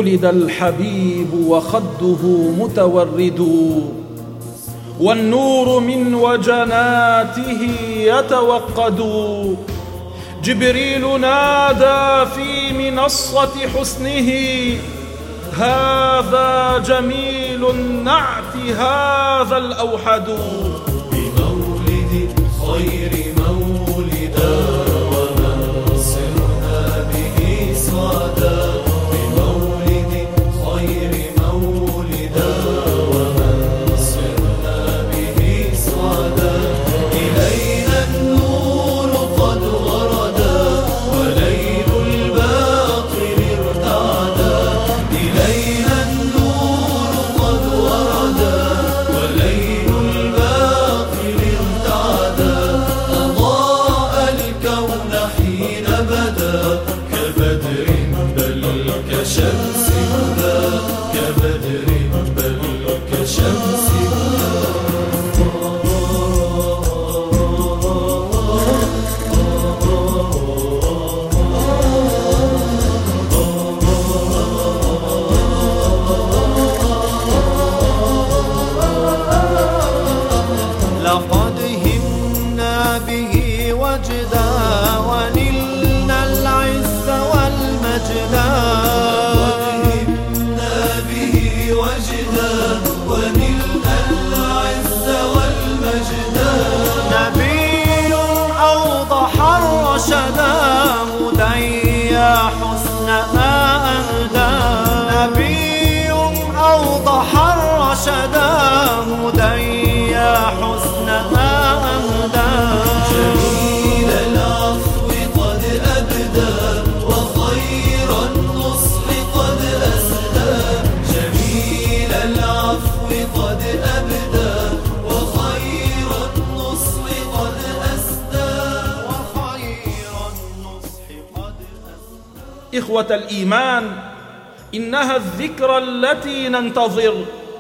ولد الحبيب وخده متورد، والنور من وجناته يتوقد. جبريل نادى في منصة حسنه: هذا جميل النعت هذا الأوحد. بمولد خير مولدا ومن صرنا به سعدا، بمولد خير مولدا ومن صرنا به سعدا. إلينا النور قد وردا وليل الباطل ارتعدا، إلينا النور قد وردا وليل الباطل ارتعدا. أضاء الكون حين بدا كبدر بل كشمس هدى، كبدر بل كشمس هدى. لقد همنا به وجدا ونلنا العز والمجدا، همنا به وجدا ونلنا العز والمجدا. نبي أوضح الرشدا هدى يا حسن ما أهدى، نبي أوضح الرشدا هدى يا حسن ما أهدى. جميل العفو قد أبدى وخير النصح قد أسدى، جميل العفو قد أبدى وخير النصح قد أسدى، وخير النصح قد أسدى. إخوة الإيمان، إنها الذكرى التي ننتظر،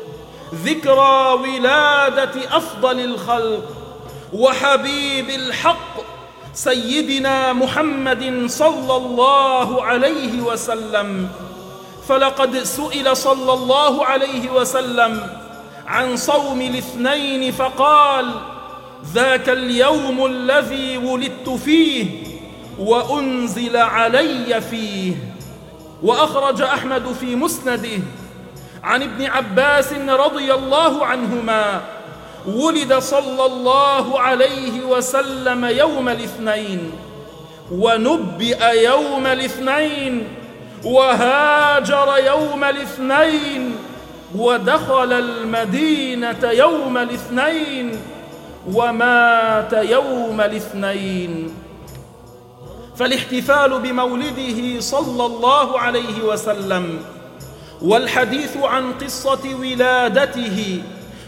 ذكرى ولادة أفضل الخلق وحبيب الحق سيدنا محمد صلى الله عليه وسلم. فلقد سئل صلى الله عليه وسلم عن صوم الاثنين فقال: ذاك اليوم الذي ولدت فيه وأنزل علي فيه. وأخرج أحمد في مسنده عن ابن عباس رضي الله عنهما: ولد صلى الله عليه وسلم يوم الاثنين، ونبئ يوم الاثنين، وهاجر يوم الاثنين، ودخل المدينة يوم الاثنين، ومات يوم الاثنين. فالاحتفال بمولده صلى الله عليه وسلم والحديث عن قصة ولادته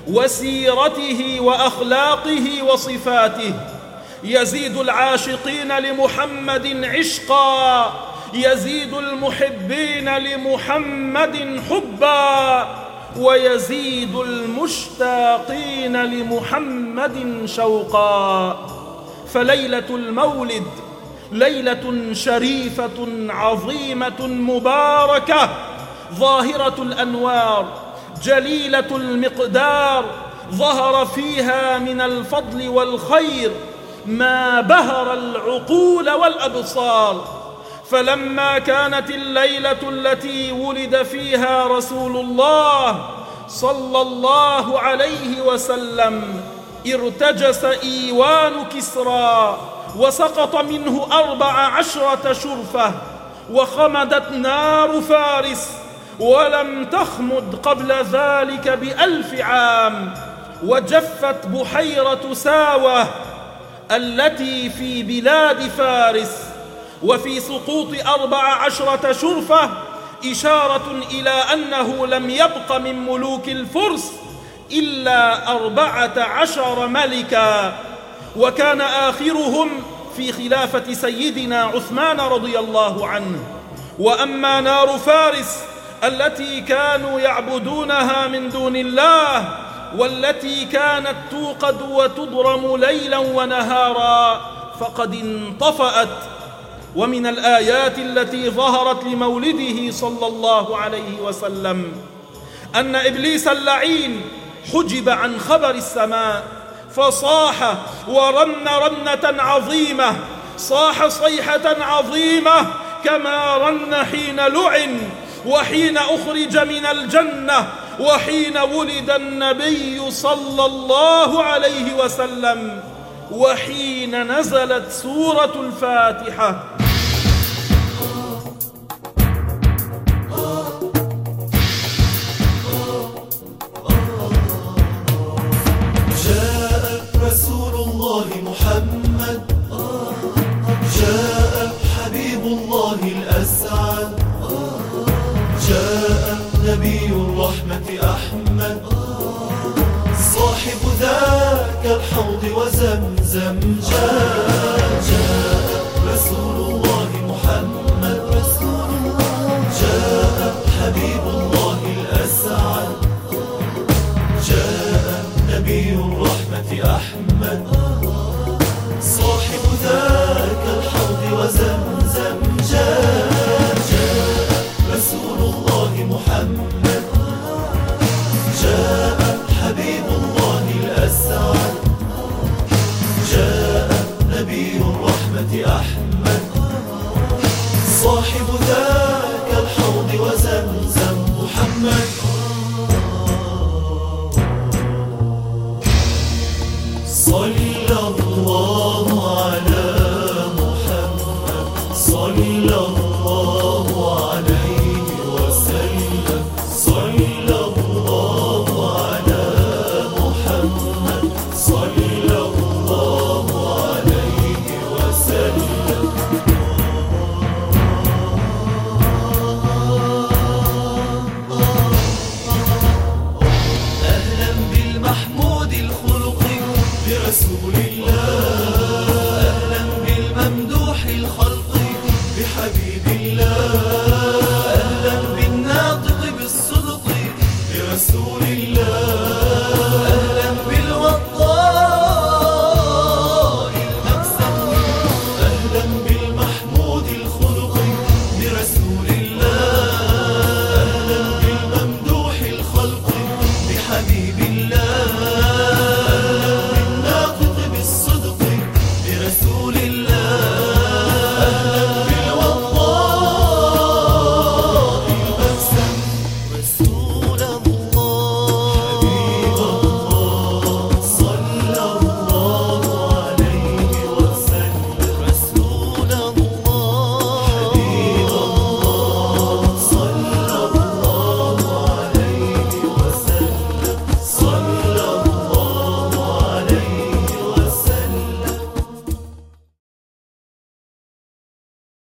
وسيرته وأخلاقه وصفاته يزيد العاشقين لمحمد عشقا، يزيد المحبين لمحمد حبا، ويزيد المشتاقين لمحمد شوقا. فليلة المولد ليلة شريفة عظيمة مباركة، ظاهرة الأنوار، جليلة المقدار، ظهر فيها من الفضل والخير ما بهر العقول والأبصار. فلما كانت الليلة التي ولد فيها رسول الله صلى الله عليه وسلم ارتجس إيوان كسرى وسقط منه 14 شرفة، وخمدت نار فارس ولم تخمد قبل ذلك ب1000 عام، وجفت بحيرة ساوة التي في بلاد فارس. وفي سقوط 14 شرفة إشارة إلى أنه لم يبق من ملوك الفرس إلا 14 ملكا، وكان آخرهم في خلافة سيدنا عثمان رضي الله عنه. وأما نار فارس التي كانوا يعبدونها من دون الله، والتي كانت توقد وتضرم ليلا ونهارا، فقد انطفأت ومن الآيات التي ظهرت لمولده صلى الله عليه وسلم أن إبليس اللعين حجب عن خبر السماء فصاح ورن رنة عظيمة، صاح صيحة عظيمة كما رن حين لعن وحين أخرج من الجنة وحين ولد النبي صلى الله عليه وسلم وحين نزلت سورة الفاتحة. جاء رسول الله محمد، جاء حبيب الله الأسعد، جاء نبي الرحمة أحمد، صاحب ذاك الحوض وزمزم. جاء رسول الله محمد، جاء حبيب الله الأسعد، جاء نبي الرحمة أحمد، صاحب ذاك الحوض وزمزم. جاء رسول الله محمد، جاء حبيب الله الأسعد، جاء نبي الرحمة أحمد، صاحب ذاك الحوض وزمزم. محمد صلى الله على محمد، صلى الله عليه وسلم، صلى الله على محمد، صلى الله عليه وسلم. أهلا بالمحمود الخلق برسول الله، أهلا بالممدوح الخلق بحبيب الله، أهلا بالناطق بالصدق برسول الله، أهلا بالوطاء المكسم، أهلا بالمحمود الخلق برسول الله، أهلا بالممدوح الخلق بحبيب الله.